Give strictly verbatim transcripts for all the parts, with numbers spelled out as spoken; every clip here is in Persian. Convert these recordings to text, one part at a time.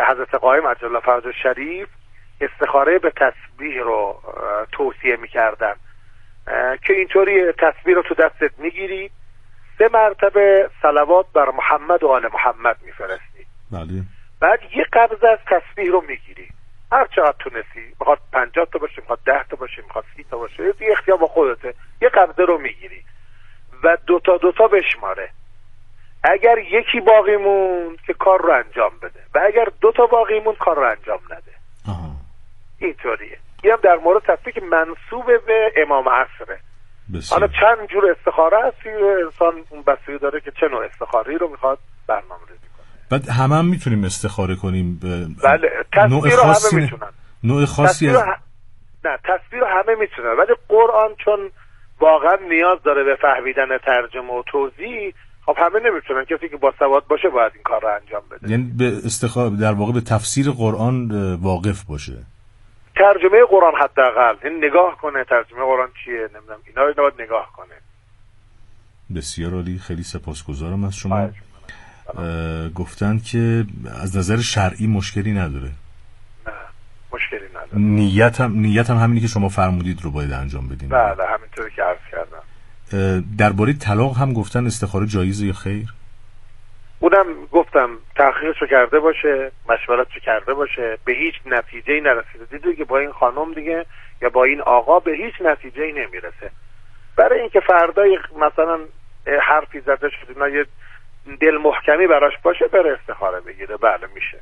حضرت قائم عجل الله فرجه شریف استخاره به تسبیح رو توصیه میکردن که اینطوری تسبیح رو تو دستت میگیری، سه مرتبه صلوات بر محمد و آل محمد میفرستی. بله. بعد یه قبضه از تسبیح رو میگیری، هر چقدر تونستی، میخواد پنجاه تا باشه، میخواد ده تا باشه، میخواد سی تا باشه، یه اختیار با خودته، یه قبضه رو میگیری و دوتا دوتا بشماره. اگر یکی باقی موند که کار رو انجام بده و اگر دوتا باقی موند کار رو انجام نده. آها. اینطوریه. این هم در مورد تسبیح که منسوب به امام عصره. حالا چند جور استخاره هست، انسان اون بستگی داره که چه نوع استخاری رو میخواد برنامه‌ریزی کنه. بعد همه هم میتونیم استخاره کنیم. ب... بله، تسبیح رو همه میتونن. نوع خاصی از... ه... نه تسبیح رو همه میتونن، ولی قرآن چون واقعا نیاز داره به فهمیدن ترجمه و توضیح، خب همه نمیتونن. کسی که با سواد باشه باید این کار رو انجام بده. یعنی به استخاره در واقع به تفسیر قرآن واقف باشه، ترجمه قرآن حداقل این نگاه کنه ترجمه قرآن چیه، نمیدونم اینا رو باید نگاه کنه. بسیار عالی، خیلی سپاسگزارم از شما. گفتن که از نظر شرعی مشکلی نداره. نه مشکلی نداره. نیت هم نیت هم همینی که شما فرمودید رو باید انجام بدین. بله همینطوری که عرض کردم. درباره طلاق هم گفتن استخاره جایزه یا خیر؟ اونم گفتم تحقیقشو کرده باشه، مشورتشو کرده باشه، به هیچ نتیجه‌ای نرسیده. دیدی که با این خانم دیگه یا با این آقا به هیچ نتیجه‌ای نمیرسه. برای اینکه فردای مثلا حرفی زده شده اینا یه دل محکمی براش باشه بره استخاره بگیره. بله میشه.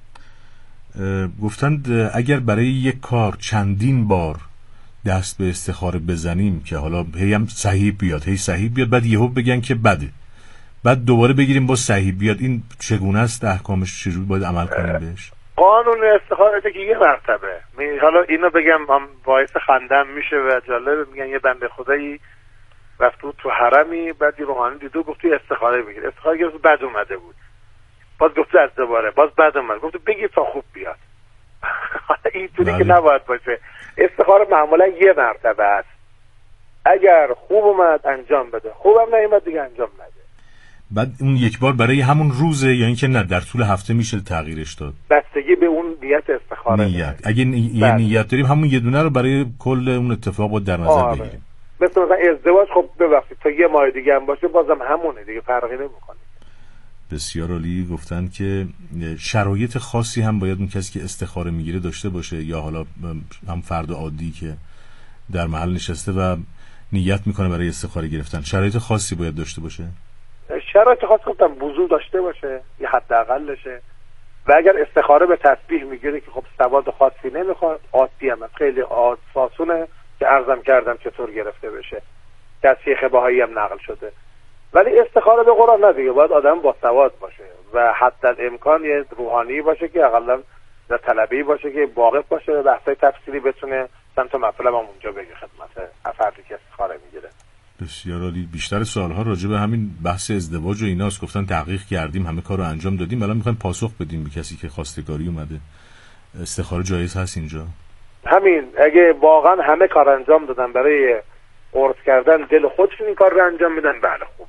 گفتند اگر برای یک کار چندین بار دست به استخاره بزنیم که حالا هی هم صحیح بیاد هی صحیح بیاد بعد یهو بگن که بده، بعد دوباره بگیریم با صحیح بیاد، این چگونه است؟ احکامش چجوری باید عمل کنیم بهش؟ قانون استخاره که یه مرتبه می حالا اینو بگم هم باعث خندم میشه و جالب. میگن یه بنده خدایی رفت تو حرمی، بعد یه روحانی دیدو گفت تو استخاره بگیر. استخاره گرفت بد اومده بود، باز گفت از دوباره باز بد اومد، گفت بگیر تا خوب بیاد. اینطوری که نباید باشه. استخاره معمولا یه مرتبه است. اگر خوب اومد انجام بده، خوبم نیومد دیگه انجام نده. بعد اون یک بار برای همون روزه یا اینکه نه در طول هفته میشه تغییرش داد؟ بستگی به اون نیت استخاره. نیت. اگه نی... یه نیت داریم همون یه دونه رو برای کل اون اتفاق باید در نظر آره. بگیریم. مثل مثلا ازدواج خب ببخشید تا یه ماه دیگه هم باشه بازم همونه دیگه، فرقی نمیکنه. بسیار عالی. گفتن که شرایط خاصی هم باید اون کسی که استخاره میگیره داشته باشه یا حالا هم فرد عادی که در محل نشسته و نیت میکنه برای استخاره گرفتن شرایط خاصی باید داشته باشه؟ شرایط خاص گفتم وضو داشته باشه یه حداقلشه، و اگر استخاره به تسبیح میگیره که خب سواد خاصی نمیخواد، عادی هم خیلی آسونه که عرضم کردم چطور گرفته بشه که از شیخ بهایی هم نقل شده. ولی استخاره به قرآن نه دیگه، باید آدم با سواد باشه و حتی امکان یه روحانی باشه که اقلا در طلبی باشه که واقف باشه و بحثای تفسیری بتونه چند تا مطلب هم اونجا بگه خدمت افرادی که استخاره میگیره. بسیار عالی. بیشتر سوال‌ها راجع به همین بحث ازدواج و ایناست. گفتن تحقیق کردیم، همه کارو انجام دادیم، الان می‌خوایم پاسخ بدیم به کسی که خواستگاری اومده. استخاره جایز هست اینجا؟ همین اگه واقعا همه کار انجام دادن برای قرض کردن دل خودشون این کار رو انجام میدن بله خوبه.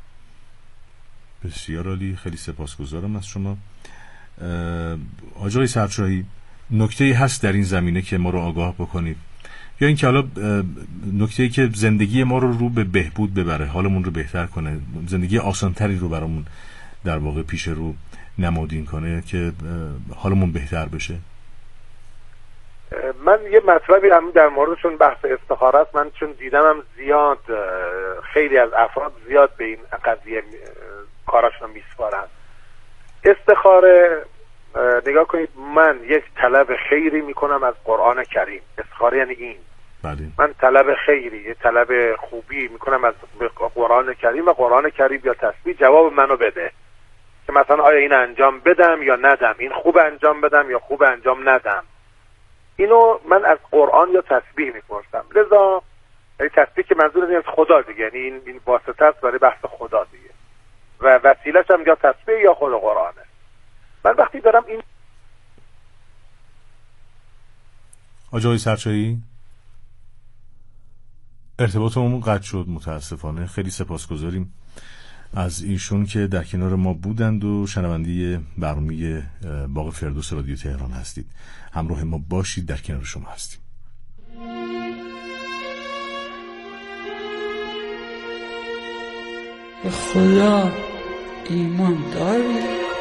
بسیار عالی، خیلی سپاسگزارم از شما. آقای سرشاهی نکته‌ای هست در این زمینه که ما رو آگاه بکنید یا اینکه حالا نکته‌ای که زندگی ما رو رو به بهبود ببره، حالمون رو بهتر کنه، زندگی آسانتری رو برامون در واقع پیش رو نمودین کنه که حالمون بهتر بشه؟ من یه مطلبی هم در موردشون بحث استخاره است، من چون دیدمم زیاد خیلی از افراد زیاد به این قضیه کاراشون میسپارن. استخاره نگاه کنید، من یک طلب خیری میکنم از قرآن کریم. استخاره یعنی این بله. من طلب خیری، یه طلب خوبی میکنم از قرآن کریم و قرآن کریم یا تسبیح جواب منو بده که مثلا آیا این انجام بدم یا ندم، این خوب انجام بدم یا خوب انجام ندم. اینو من از قرآن یا تسبیح میپرسم. لذا یعنی تسبیح که منظور از خدا دیگه، یعنی این این واسطه است برای بحث خدا دیگه و وسیله‌ش هم یا تسبیح یا خود قرآنه. من وقتی دارم این آقای سرچایی ارتباطمون قطع شد متاسفانه، خیلی سپاسگزاریم. از ایشون که در کنار ما بودند و شنونده برنامه باغ فردوس رادیو تهران هستید. همراه ما باشید، در کنار شما هستیم. به خدا ایمان داری؟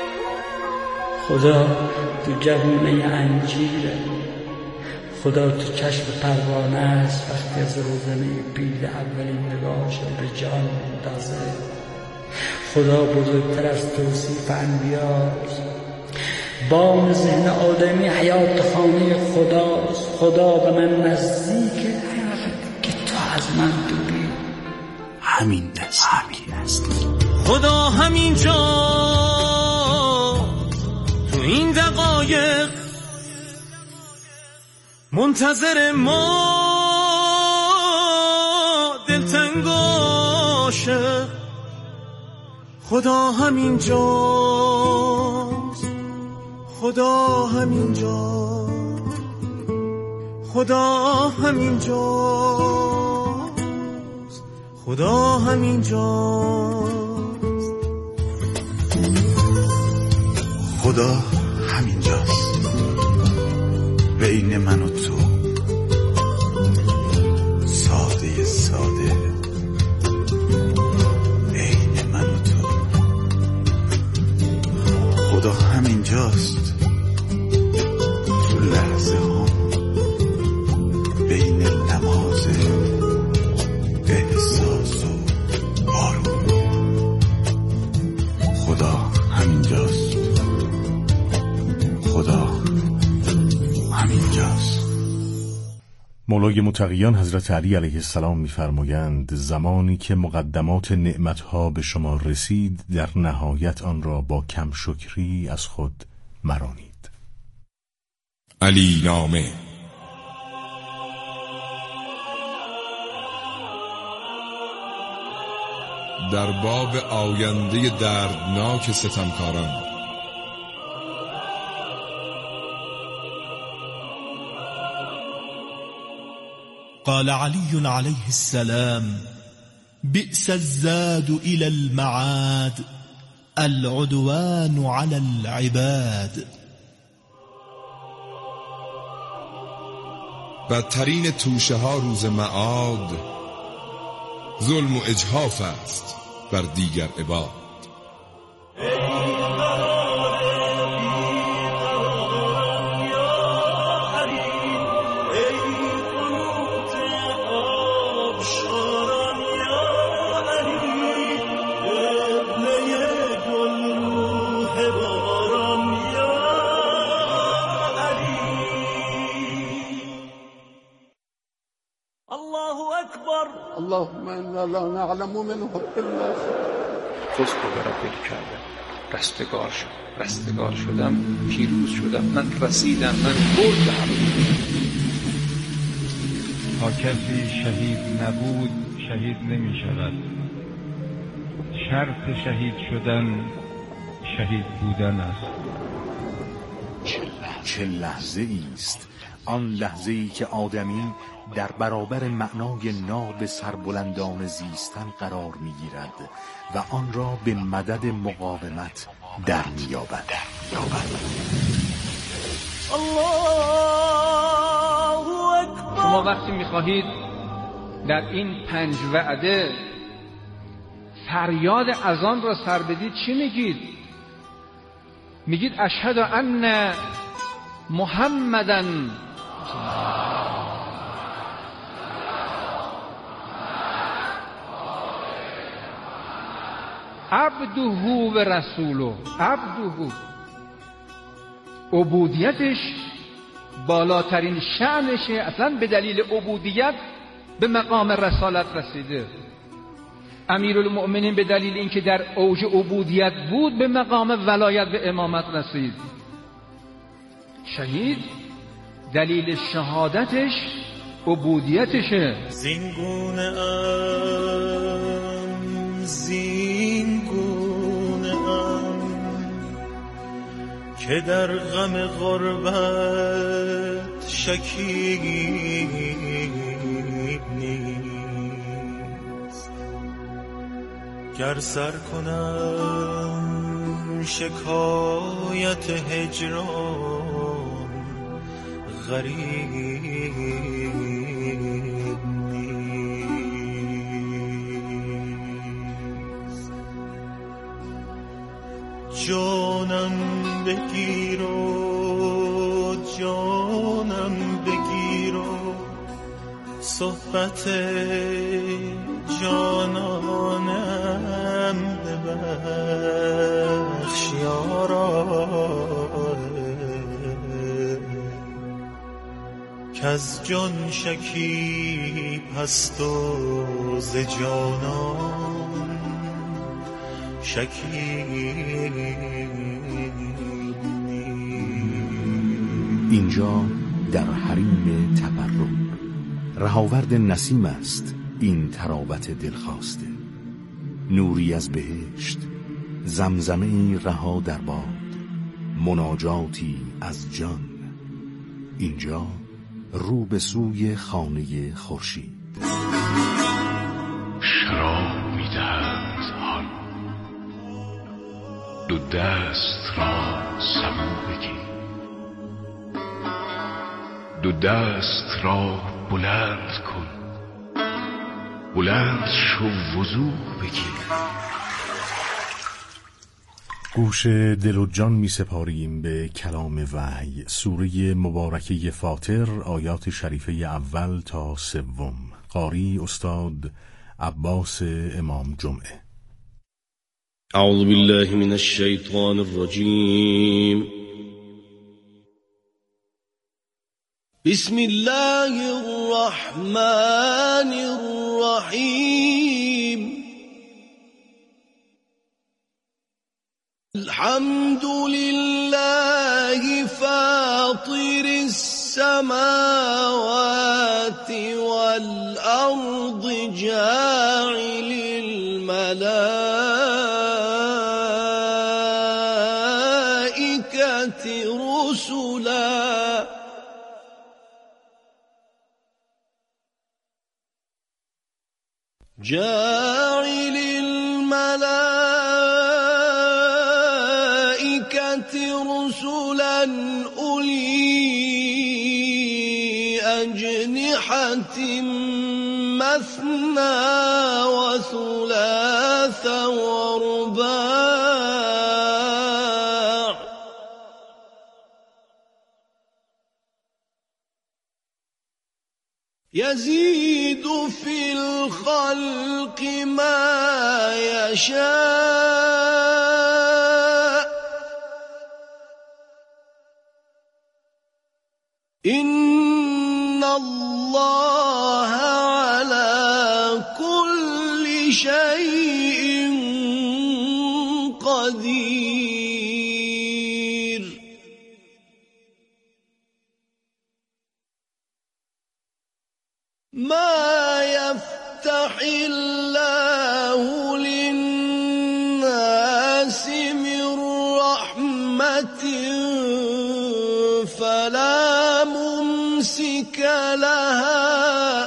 خدا تو جوونه انجیره، خدا تو چشم پروانه است وقتی از روزنه پیل اولین نگاهش به جان منتظره. خدا بزرگتر از توصیف انبیاست، بام ذهن آدمی حیات خانه خداست. خدا به من نزدیکه که تو از من دوری، همین دست همین است. خدا همین جا تو این دقایق منتظر ما دلتنگ عاشق. خدا همین جاست، خدا همین جا، خدا همین جاست، خدا همین جاست. خدا همین جاست بین من و تو، ساده ساده بین من و تو. خدا همین جاست تو لحظه ها بین نماز احساس و بارون. خدا همین جاست، خدا همین جاست. مولای متقیان حضرت علی علیه السلام می‌فرمایند زمانی که مقدمات نعمتها به شما رسید در نهایت آن را با کم شکری از خود مرانید. علی نامه. در باب آینده دردناک ستمکاران. قال علي عليه السلام: بئس الزاد إلى المعاد العدوان على العباد. بدترین توشه ها روز معاد ظلم و اجحاف است بر دیگر عباد. اللهم انا لا نعلم منه الا خود را پیل کردم، رستگار شد، رستگار شدم، پیروز شدم، من رسیدم، من بردم. تا کسی شهید نبود شهید نمی شود. شرط شهید شدن شهید بودن است. چه لحظه ایست آن لحظه ای که آدمی در برابر معنای ناب سربلندان زیستن قرار می‌گیرد و آن را به مدد مقاومت در می‌یابد. شما وقتی می‌خواهید در این پنج وعده فریاد اذان را سر بدید چی میگید؟ میگید اشهد ان محمدن عبده و رسوله. عبده، عبودیتش بالاترین شأنشه، اصلا به دلیل عبودیت به مقام رسالت رسیده. امیرالمؤمنین به دلیل اینکه در اوج عبودیت بود به مقام ولایت به امامت رسید. شهید دلیل شهادتش عبودیتشه. زینگونه ام زینگونه ام که در غم غربت شکیب نیست. گر سر کنم شکایت هجران غریب نیست. جانم بگیر و جانم بگیر و صحبت جانانم ببخش یارا، کز جان شکیب هست و ز جانان شکیب نیست. اینجا در حریم تبرک رهاورد نسیم است این تراوت دلخواسته، نوری از بهشت، زمزمه‌ای رها در باد، مناجاتی از جان. اینجا رو به سوی خانه خورشید. شراب می‌دهد حال، دو دست را سبو بگیر، دو دست را بلند کن، بلند شو وضو بگیر. گوش دل و جان می سپاریم به کلام وحی، سوره مبارکه فاطر، آیات شریفه اول تا سوم. قاری استاد عباس امام جمعه. اعوذ بالله من الشیطان الرجیم. بسم الله الرحمن الرحیم. الحمد لله فاطر السماوات والأرض جاعل الملائكة رسلا جاعل الملائكة رسلا أولي أجنحة مثنى وثلاث ورباع يزيد في الخلق ما يشاء إن الله على كل شيء قدير. ما يفتح الله للناس من رحمة فلا ممسك لها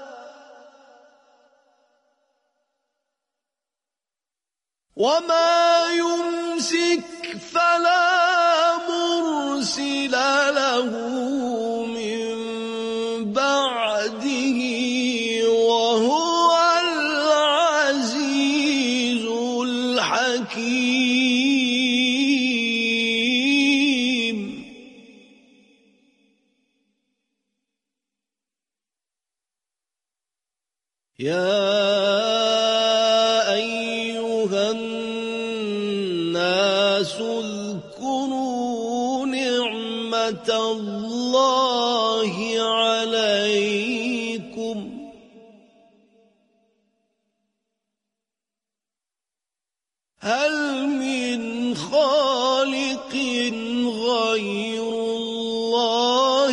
وما يمسك فلا مرسل له من بعده وهو العزيز الحكيم. يا أيها الناس اذكروا نعمة الله عليكم هل من خالق غير الله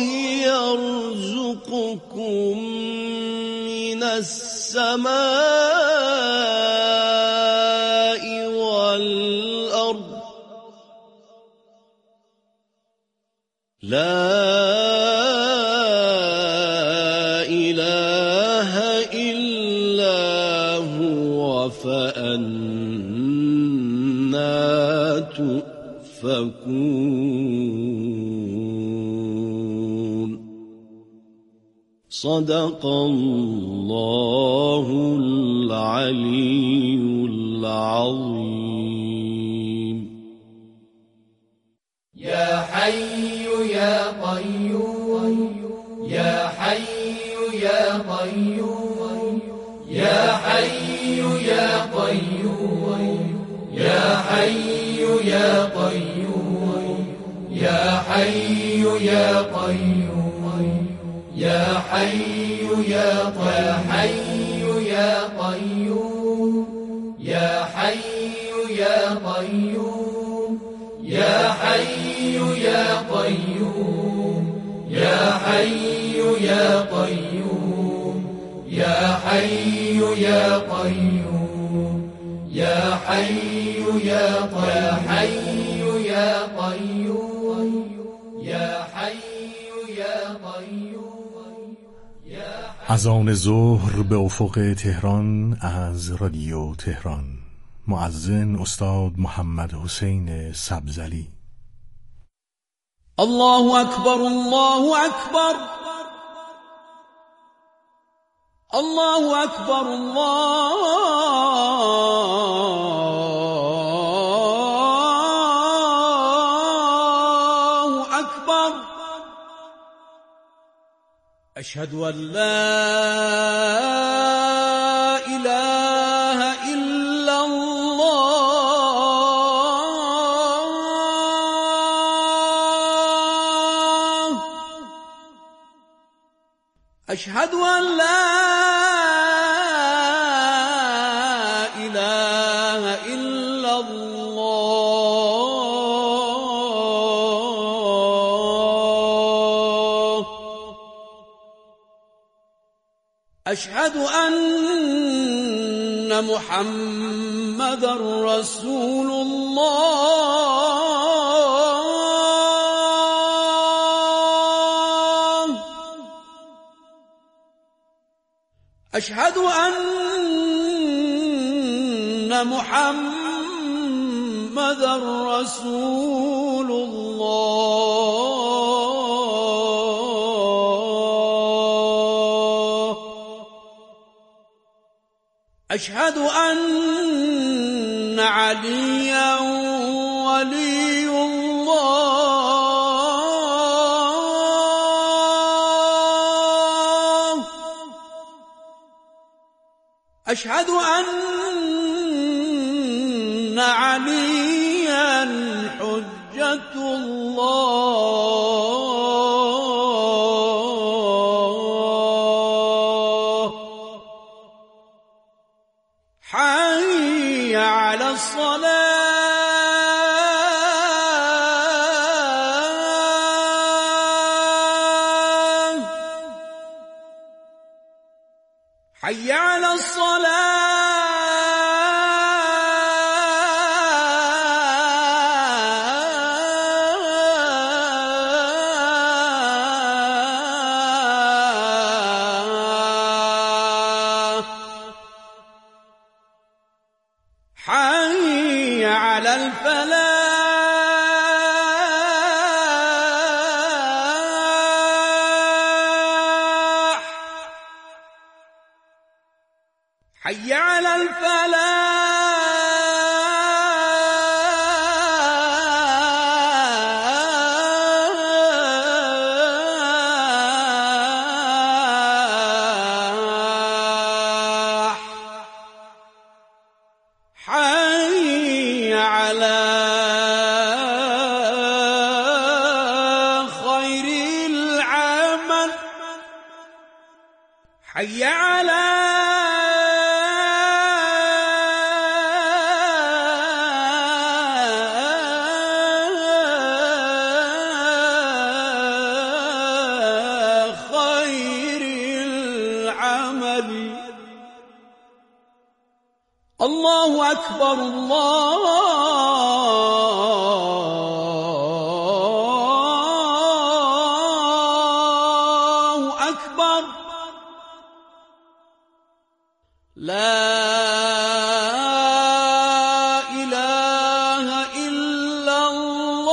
يرزقكم من السماء والأرض لا إله إلا هو فأنتم يؤفكون صدق الله العلي العظيم. يا حي يا قيوم يا حي يا قيوم يا حي يا قيوم يا حي يا قيوم يا حي يا قيوم يا حي يا قيوم يا حي يا قيوم يا حي يا قيوم يا حي يا قيوم يا حي يا قيوم يا حي يا قيوم يا قيوم يا حي يا قيوم. از آن ظهر به افق تهران از رادیو تهران. مؤذن استاد محمد حسین سبزلی. الله اکبر الله اکبر الله اکبر الله اکبر. اشهد ان لا اله الا الله. اشهد ان لا اله الا الله. اشهد ان محمد رسول الله. اشهد ان محمد رسول الله. اشهد ان عليا ولي الله. اشهد ان عليا حجة الله. حي على الصلاة حي على الصلاة حي على الفلاح حي على الفلاح حي على خير العمل حي على خير العمل. الله أكبر الله أكبر. لا إله إلا الله.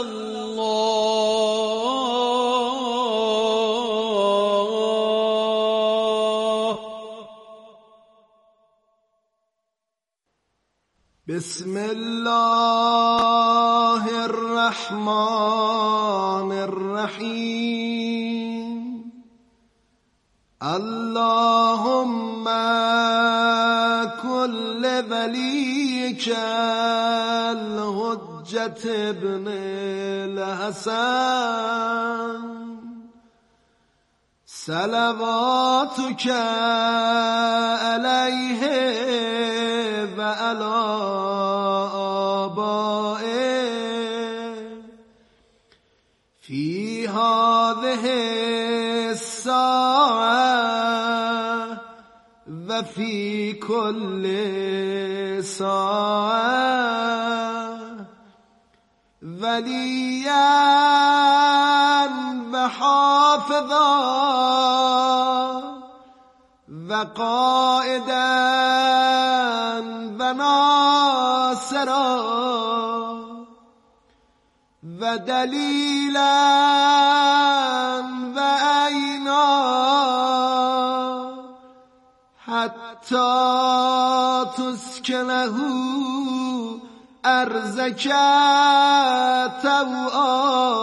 الله. بسم الله الرحمن الرحیم. اللهم كل وليك الحجة ابن الحسن صلواتك عليه وعلى آبائه في هذه الساعة وفي كل ساعة وليا وحافظا وقائدا وناصرا ودليلا وعينا حتى تسكنه أرزك طوعا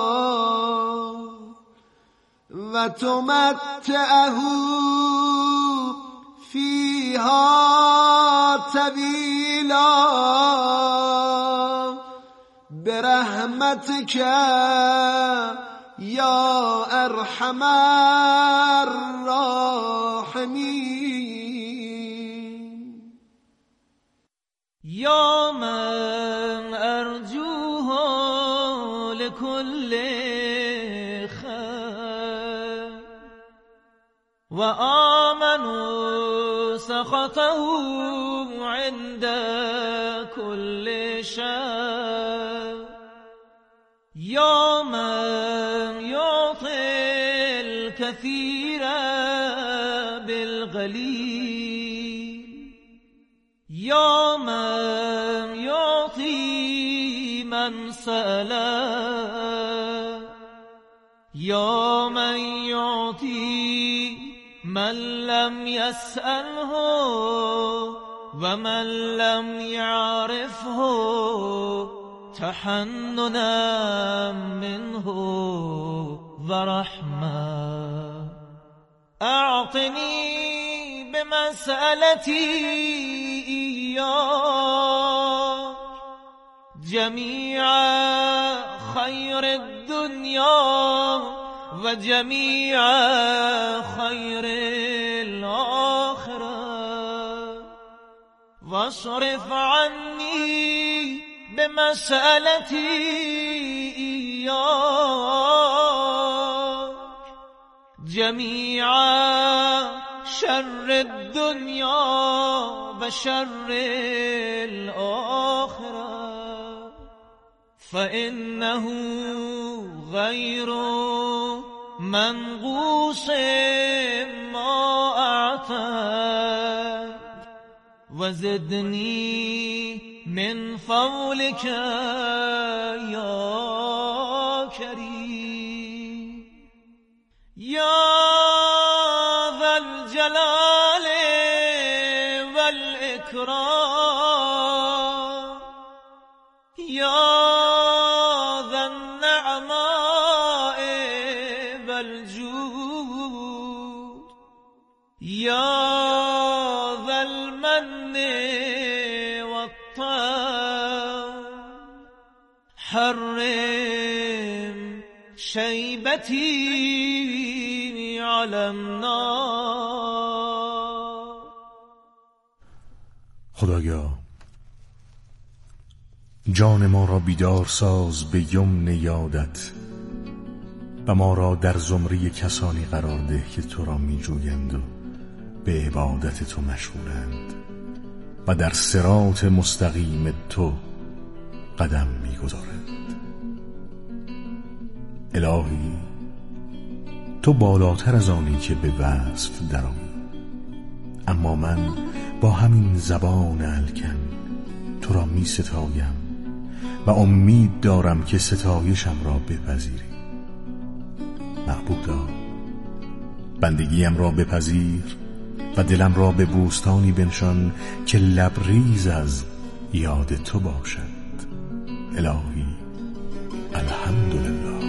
وتمتعه فيها طويلا برحمتك يا أرحم الراحمين. يا من أرجوه لكل خير وآمنوا سخطه عند كل شر. يا من يعطي الكثير بالقليل. يا من يعطي من سأله. يا من يعطي من لم يسأله ومن لم يعرفه تحننا منه ورحمة. أعطني بمسألتي إياك جميع خير الدنيا وجميع خير الآخرة واصرف عني بمسألتي إياك جميع شر الدنيا وشر الآخرة فإنه غير منقوص ما أعطاك وزدني من فضلك يا كريم. يا ذا الجلال والإكرام. يا ذا النعماء والجود. يا ذا المن حرم شيبتي على النار. خدایا جان ما را بیدار ساز به یمن یادت و ما را در زمره کسانی قرار ده که تو را می جویند و به عبادت تو مشغولند و در صراط مستقیم تو قدم می گذارند. الهی تو بالاتر از آنی که به وصف درآیی، اما من با همین زبان الکن تو را می ستایم و امید دارم که ستایشم را بپذیری. محبوبا بندگیم را بپذیر و دلم را به بوستانی بنشان که لبریز از یاد تو باشد. الهی الحمدلله.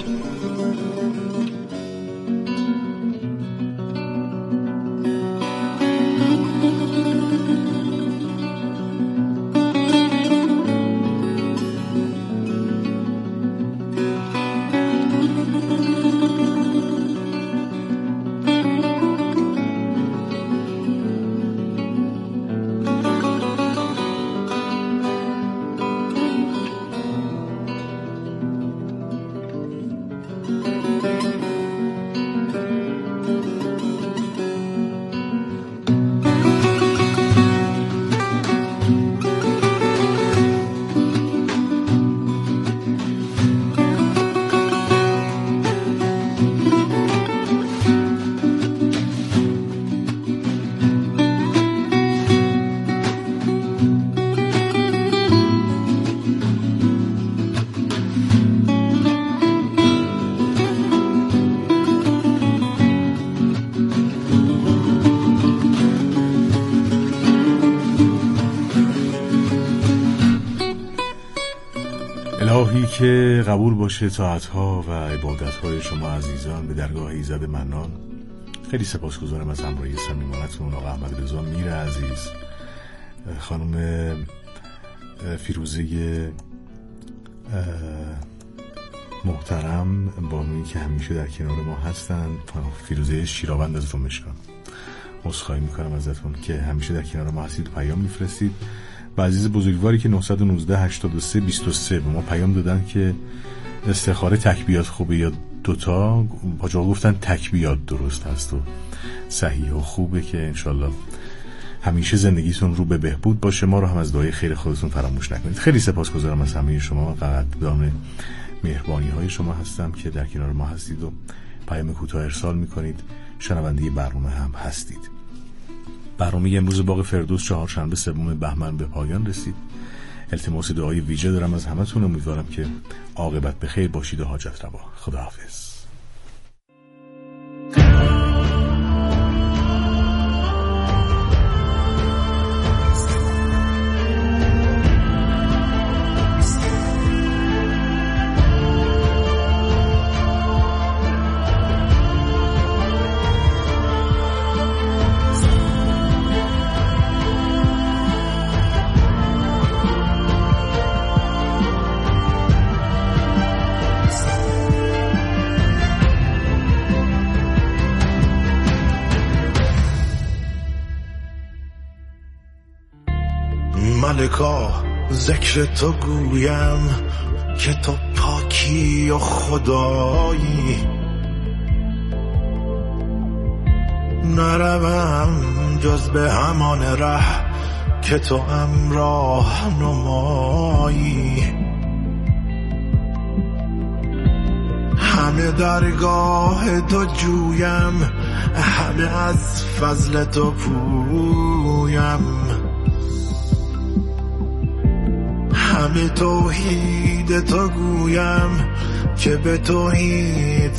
الهی که قبول باشه طاعت‌ها و عبادت‌های شما عزیزان به درگاه ایزد منان. خیلی سپاسگزارم از همراهی صمیمانتون. آقا احمد رضا میر عزیز، خانم فیروزه محترم بانویی که همیشه در کنار ما هستن، فیروزه شیراوند از رومشکان، عذرخواهی میکنم ازتون که همیشه در کنار ما هستید و پیام میفرستید. و عزیز بزرگواری که نه یک نه هشتاد و سه بیست و سه به ما پیام دادن که استخاره تکبیات خوبه یا دوتا. حاج آقا گفتن تکبیات درست هست و صحیح و خوبه که انشالله همیشه زندگیتون رو به بهبود باشه. ما رو هم از دعای خیر خودتون فراموش نکنید. خیلی سپاسگزارم از همه شما. فقط دام مهربانی های شما هستم که در کنار ما هستید و پیام کوتاه ارسال میکنید. شنونده برنامه هم هستید. برنامه امروز باغ فردوس چهارشنبه سوم بهمن به پایان رسید. التماس دعای ویژه دارم از همتون. امیدوارم که عاقبت به خیر باشید و حاجت روا. خداحافظ. ملکا ذکر تو گویم که تو پاکی و خدایی، نروم جز به همان ره که تو امراه نمایی. همه درگاه تو جویم، همه از فضل تو پویم، همه توحید تو گویم که به توحید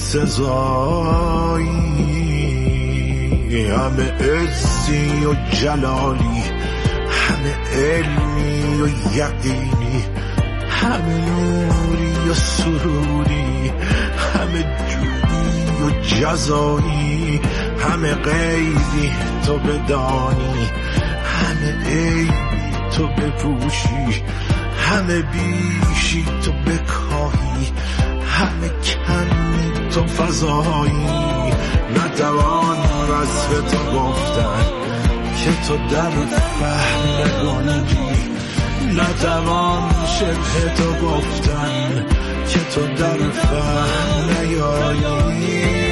سزایی. همه عزی و جلالی، همه علمی و یقینی، همه نوری و سروری، همه جودی و جزایی، همه غیبی تو بدانی، همه عیبی تو بپوشی، همه بیشی تو بکاهی، همه کمی تو فضایی. نتوان وصف تو گفتن که تو در فهم نگنجی، نتوان شبه تو گفتن که تو در فهم نیایی.